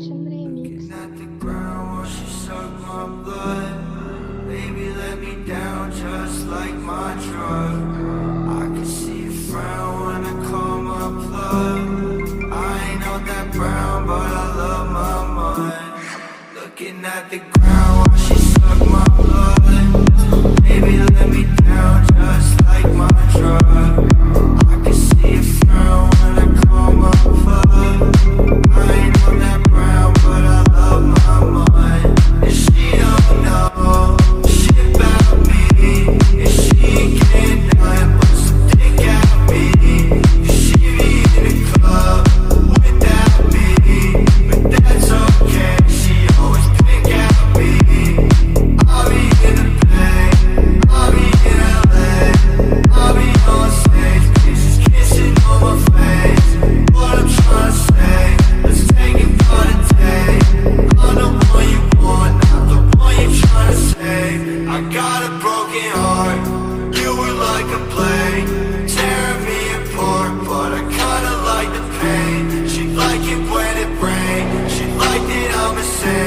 Ocean Remix. Looking at the ground while she sucked my blood. Baby, let me down just like my drug. I can see you frown when I call my plug. I ain't on that brown, but I love my mud. Looking at the ground while she sucked my blood. Baby, let me down just like my drug. I can see you frown when I call my plug. I ain't on that brown, but I love my mud. And she don't know shit about me. And she can't nothing but some dick out me. She be in the club without me, but that's okay. She always pick out me. I'll be in the Bay, I'll be in LA, I'll be on stage, bitches kissing on my face. What I'm trying to say, let's take it for the day. I'm the one you want, not the one you're trying to save. I got a broken heart, you were like a blade, tearing me apart, but I kinda like the pain. She like it when it rains, she liked it, I'm a saint.